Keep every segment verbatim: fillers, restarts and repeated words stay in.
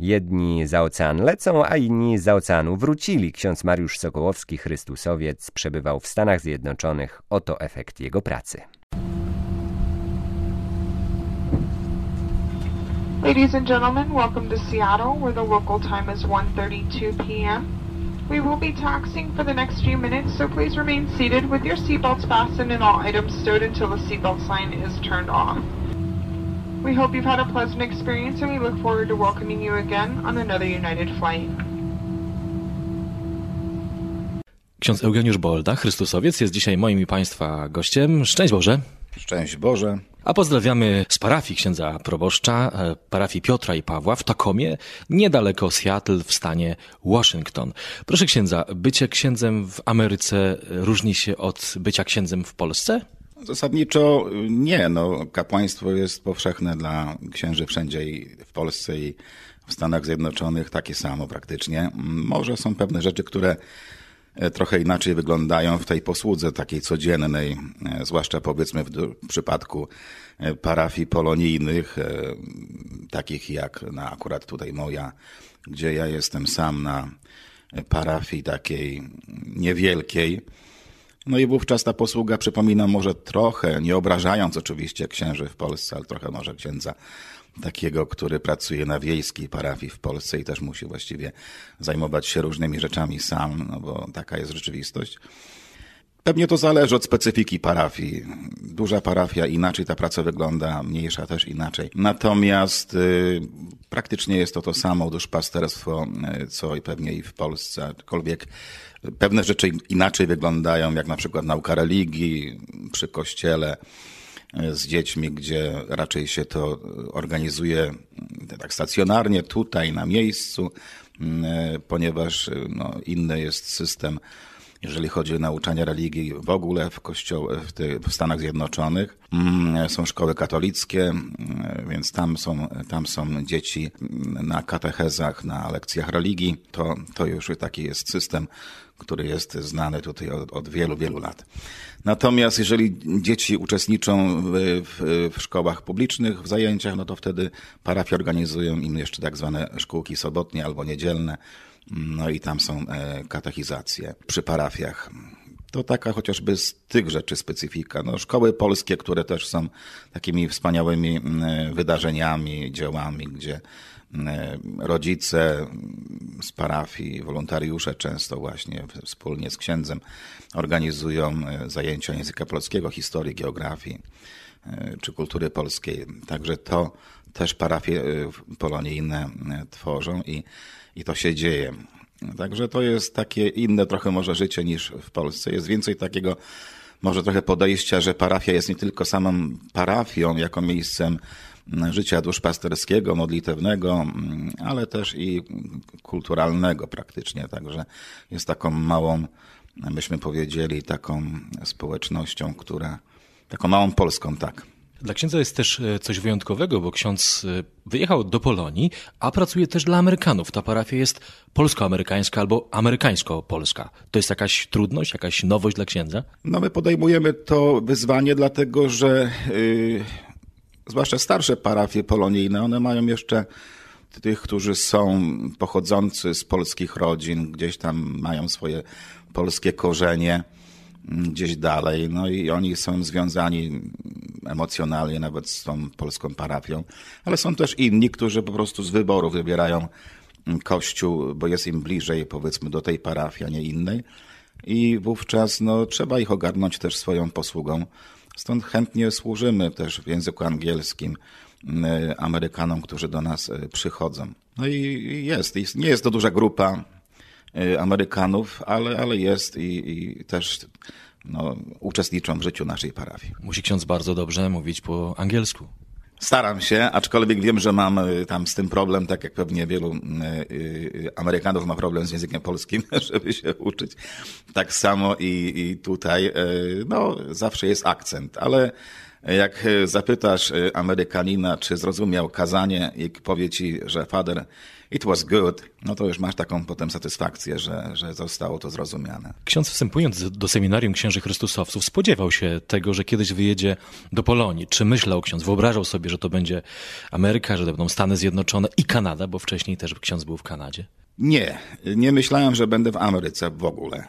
Jedni za ocean lecą, a inni za oceanu wrócili. Ksiądz Mariusz Sokołowski, Chrystusowiec, przebywał w Stanach Zjednoczonych. Oto efekt jego pracy. Ladies and gentlemen, welcome to Seattle, where the local time is one thirty-two p m We will be taxiing for the next few minutes, so please remain seated with your seatbelts fastened and all items stowed until the seatbelt sign is turned off. We hope you've had a pleasant experience and we look forward to welcoming you again on another United flight. Ksiądz Eugeniusz Bolda, Chrystusowiec, jest dzisiaj moim i Państwa gościem. Szczęść Boże. Szczęść Boże. A pozdrawiamy z parafii księdza proboszcza, parafii Piotra i Pawła w Tacomie, niedaleko Seattle w stanie Waszyngton. Proszę księdza, bycie księdzem w Ameryce różni się od bycia księdzem w Polsce? Zasadniczo nie. No, kapłaństwo jest powszechne dla księży wszędzie i w Polsce i w Stanach Zjednoczonych takie samo praktycznie. Może są pewne rzeczy, które trochę inaczej wyglądają w tej posłudze takiej codziennej, zwłaszcza powiedzmy w przypadku parafii polonijnych, takich jak na akurat tutaj moja, gdzie ja jestem sam na parafii takiej niewielkiej. No i wówczas ta posługa przypomina może trochę, nie obrażając oczywiście księży w Polsce, ale trochę może księdza takiego, który pracuje na wiejskiej parafii w Polsce i też musi właściwie zajmować się różnymi rzeczami sam, no bo taka jest rzeczywistość. Pewnie to zależy od specyfiki parafii. Duża parafia inaczej ta praca wygląda, mniejsza też inaczej. Natomiast y, praktycznie jest to to samo duszpasterstwo, y, co i pewnie i w Polsce, aczkolwiek pewne rzeczy inaczej wyglądają, jak na przykład nauka religii przy kościele z dziećmi, gdzie raczej się to organizuje tak stacjonarnie, tutaj na miejscu, ponieważ no, inny jest system, jeżeli chodzi o nauczanie religii w ogóle w kościołach w, ty, w Stanach Zjednoczonych. Są szkoły katolickie, więc tam są, tam są dzieci na katechezach, na lekcjach religii. To, to już taki jest system, który jest znany tutaj od, od wielu, wielu lat. Natomiast jeżeli dzieci uczestniczą w, w, w szkołach publicznych, w zajęciach, no to wtedy parafie organizują im jeszcze tak zwane szkółki sobotnie albo niedzielne. No i tam są katechizacje przy parafiach. To taka chociażby z tych rzeczy specyfika. No, szkoły polskie, które też są takimi wspaniałymi wydarzeniami, dziełami, gdzie rodzice z parafii, wolontariusze często właśnie wspólnie z księdzem organizują zajęcia języka polskiego, historii, geografii czy kultury polskiej. Także to też parafie polonijne tworzą i, i to się dzieje. Także to jest takie inne trochę może życie niż w Polsce. Jest więcej takiego może trochę podejścia, że parafia jest nie tylko samą parafią jako miejscem życia duszpasterskiego, modlitewnego, ale też i kulturalnego praktycznie. Także jest taką małą, byśmy powiedzieli, taką społecznością, która, taką małą Polską, tak. Dla księdza jest też coś wyjątkowego, bo ksiądz wyjechał do Polonii, a pracuje też dla Amerykanów. Ta parafia jest polsko-amerykańska albo amerykańsko-polska. To jest jakaś trudność, jakaś nowość dla księdza? No my podejmujemy to wyzwanie, dlatego że yy, zwłaszcza starsze parafie polonijne, one mają jeszcze tych, którzy są pochodzący z polskich rodzin, gdzieś tam mają swoje polskie korzenie, gdzieś dalej, no i oni są związani emocjonalnie nawet z tą polską parafią, ale są też inni, którzy po prostu z wyboru wybierają kościół, bo jest im bliżej powiedzmy do tej parafii, a nie innej i wówczas no, trzeba ich ogarnąć też swoją posługą. Stąd chętnie służymy też w języku angielskim Amerykanom, którzy do nas przychodzą. No i jest, nie jest to duża grupa Amerykanów, ale, ale jest i, i też no, uczestniczą w życiu naszej parafii. Musi ksiądz bardzo dobrze mówić po angielsku. Staram się, aczkolwiek wiem, że mam tam z tym problem, tak jak pewnie wielu Amerykanów ma problem z językiem polskim, żeby się uczyć. Tak samo i, i tutaj, no zawsze jest akcent, ale Jak zapytasz Amerykanina, czy zrozumiał kazanie i powie ci, że Father, it was good, no to już masz taką potem satysfakcję, że, że zostało to zrozumiane. Ksiądz, wstępując do seminarium księży chrystusowców, spodziewał się tego, że kiedyś wyjedzie do Polonii. Czy myślał ksiądz, wyobrażał sobie, że to będzie Ameryka, że to będą Stany Zjednoczone i Kanada, bo wcześniej też ksiądz był w Kanadzie? Nie, nie myślałem, że będę w Ameryce w ogóle.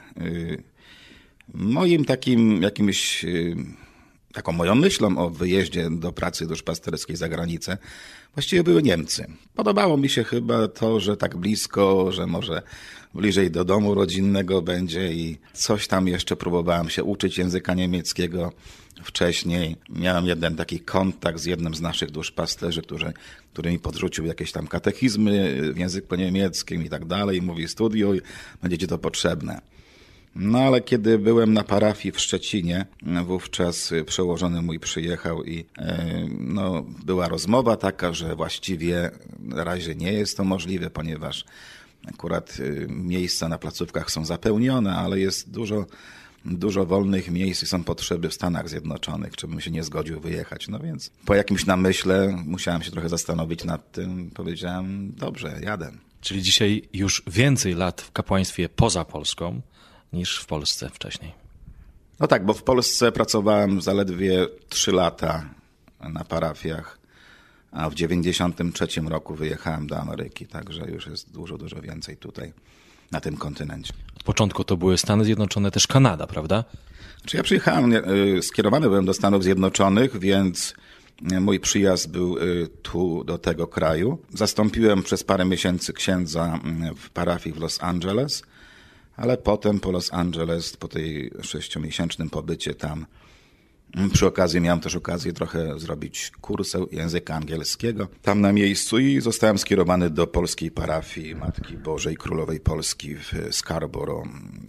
Moim takim jakimś... Taką moją myślą o wyjeździe do pracy duszpasterskiej za granicę właściwie były Niemcy. Podobało mi się chyba to, że tak blisko, że może bliżej do domu rodzinnego będzie i coś tam jeszcze próbowałem się uczyć języka niemieckiego wcześniej. Miałem jeden taki kontakt z jednym z naszych duszpasterzy, który, który mi podrzucił jakieś tam katechizmy w języku niemieckim i tak dalej. Mówi, studiuj, będzie ci to potrzebne. No ale kiedy byłem na parafii w Szczecinie, wówczas przełożony mój przyjechał i no, była rozmowa taka, że właściwie na razie nie jest to możliwe, ponieważ akurat miejsca na placówkach są zapełnione, ale jest dużo, dużo wolnych miejsc i są potrzeby w Stanach Zjednoczonych, czy bym się nie zgodził wyjechać. No więc po jakimś namyśle musiałem się trochę zastanowić nad tym, powiedziałem, dobrze, jadę. Czyli dzisiaj już więcej lat w kapłaństwie poza Polską niż w Polsce wcześniej. No tak, bo w Polsce pracowałem zaledwie trzy lata na parafiach, a w dziewięćdziesiątym trzecim roku wyjechałem do Ameryki, także już jest dużo, dużo więcej tutaj, na tym kontynencie. Od początku to były Stany Zjednoczone, też Kanada, prawda? Czy ja przyjechałem, skierowany byłem do Stanów Zjednoczonych, więc mój przyjazd był tu, do tego kraju. Zastąpiłem przez parę miesięcy księdza w parafii w Los Angeles, ale potem po Los Angeles, po tej sześciomiesięcznym pobycie tam, przy okazji miałem też okazję trochę zrobić kursę języka angielskiego tam na miejscu i zostałem skierowany do polskiej parafii Matki Bożej Królowej Polski w Scarborough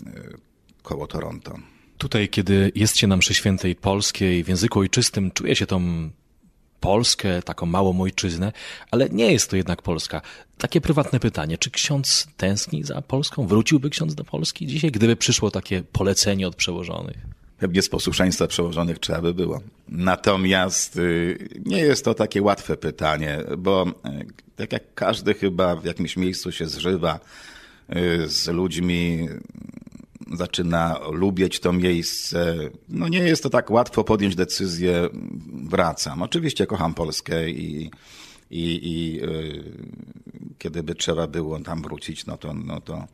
koło Toronto. Tutaj, kiedy jest się na mszy świętej polskiej w języku ojczystym, czuje się tą Polskę, taką małą ojczyznę, ale nie jest to jednak Polska. Takie prywatne pytanie, czy ksiądz tęskni za Polską? Wróciłby ksiądz do Polski dzisiaj, gdyby przyszło takie polecenie od przełożonych? Pewnie z posłuszeństwa przełożonych trzeba by było. Natomiast nie jest to takie łatwe pytanie, bo tak jak każdy chyba w jakimś miejscu się zżywa z ludźmi, zaczyna lubić to miejsce. No nie jest to tak łatwo podjąć decyzję, wracam. Oczywiście kocham Polskę i, i, i yy, kiedy by trzeba było tam wrócić, no to, no to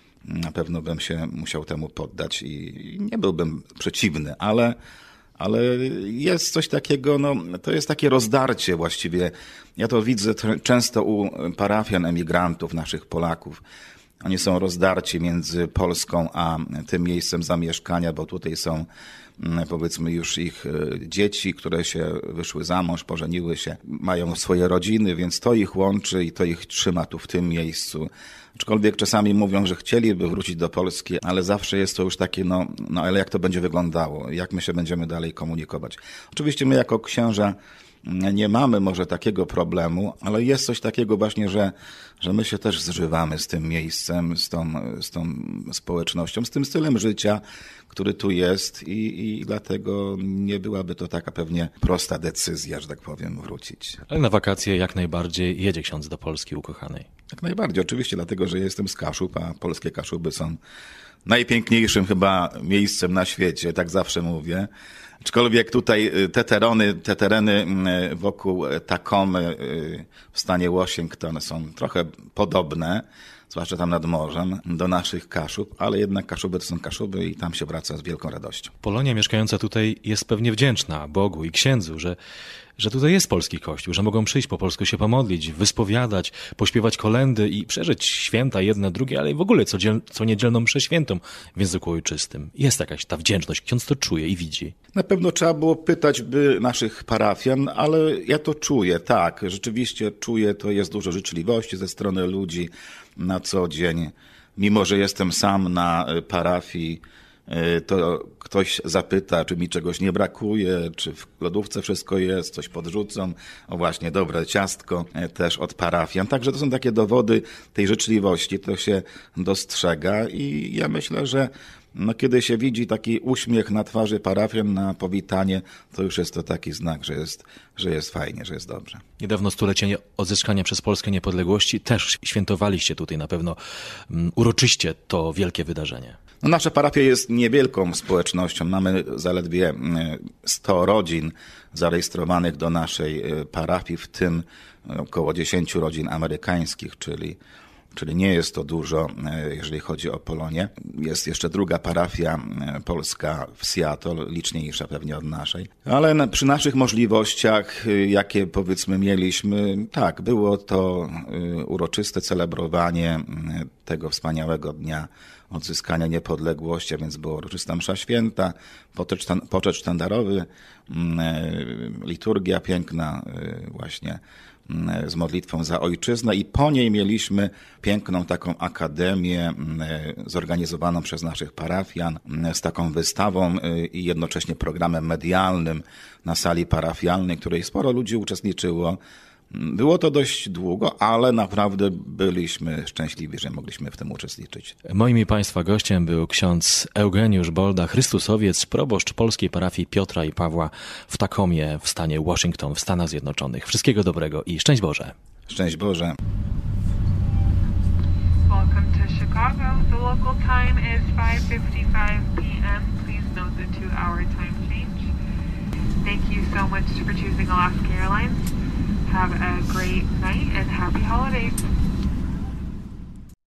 na pewno bym się musiał temu poddać i nie byłbym przeciwny, ale, ale jest coś takiego, no to jest takie rozdarcie właściwie. Ja to widzę często u parafian emigrantów, naszych Polaków. Oni są rozdarci między Polską a tym miejscem zamieszkania, bo tutaj są powiedzmy już ich dzieci, które się wyszły za mąż, pożeniły się, mają swoje rodziny, więc to ich łączy i to ich trzyma tu w tym miejscu. Aczkolwiek czasami mówią, że chcieliby wrócić do Polski, ale zawsze jest to już takie, no, no ale jak to będzie wyglądało? Jak my się będziemy dalej komunikować? Oczywiście my jako księża nie mamy może takiego problemu, ale jest coś takiego właśnie, że, że my się też zżywamy z tym miejscem, z tą, z tą społecznością, z tym stylem życia, który tu jest i, i dlatego nie byłaby to taka pewnie prosta decyzja, że tak powiem, wrócić. Ale na wakacje jak najbardziej jedzie ksiądz do Polski ukochanej. Jak najbardziej, oczywiście, dlatego że jestem z Kaszub, a polskie Kaszuby są najpiękniejszym chyba miejscem na świecie, tak zawsze mówię. Aczkolwiek tutaj te tereny, te tereny wokół Takomy w stanie Washington są trochę podobne, zwłaszcza tam nad morzem, do naszych Kaszub, ale jednak Kaszuby to są Kaszuby i tam się wraca z wielką radością. Polonia mieszkająca tutaj jest pewnie wdzięczna Bogu i księdzu, że, że tutaj jest polski kościół, że mogą przyjść po polsku się pomodlić, wyspowiadać, pośpiewać kolędy i przeżyć święta jedne, drugie, ale w ogóle co, dziel, co niedzielną mszę świętą w języku ojczystym. Jest jakaś ta wdzięczność, ksiądz to czuje i widzi. Na pewno trzeba było pytać by naszych parafian, ale ja to czuję, tak, rzeczywiście czuję, to jest dużo życzliwości ze strony ludzi na co dzień. Mimo że jestem sam na parafii to ktoś zapyta, czy mi czegoś nie brakuje, czy w lodówce wszystko jest, coś podrzucą. O właśnie, dobre ciastko też od parafian. Także to są takie dowody tej życzliwości, to się dostrzega i ja myślę, że no, kiedy się widzi taki uśmiech na twarzy parafian na powitanie, to już jest to taki znak, że jest, że jest fajnie, że jest dobrze. Niedawno stulecie odzyskania przez Polskę niepodległości też świętowaliście tutaj na pewno um, uroczyście to wielkie wydarzenie. No, nasza parafia jest niewielką społecznością. Mamy zaledwie sto rodzin zarejestrowanych do naszej parafii, w tym około dziesięć rodzin amerykańskich, czyli Czyli nie jest to dużo, jeżeli chodzi o Polonię. Jest jeszcze druga parafia polska w Seattle, liczniejsza pewnie od naszej. Ale przy naszych możliwościach, jakie powiedzmy mieliśmy, tak, było to uroczyste celebrowanie tego wspaniałego dnia odzyskania niepodległości, a więc była uroczysta msza święta, poczet sztandarowy, liturgia piękna właśnie z modlitwą za ojczyznę i po niej mieliśmy piękną taką akademię zorganizowaną przez naszych parafian z taką wystawą i jednocześnie programem medialnym na sali parafialnej, w której sporo ludzi uczestniczyło. Było to dość długo, ale naprawdę byliśmy szczęśliwi, że mogliśmy w tym uczestniczyć. Moim i Państwa gościem był ksiądz Eugeniusz Bolda, chrystusowiec, proboszcz polskiej parafii Piotra i Pawła w Tacomie w stanie Washington w Stanach Zjednoczonych. Wszystkiego dobrego i szczęść Boże. Szczęść Boże. Welcome to Chicago. The local time is five fifty-five p m Please note the two-hour time change. Thank you so much for choosing Alaska Airlines. Have a great night and happy holidays.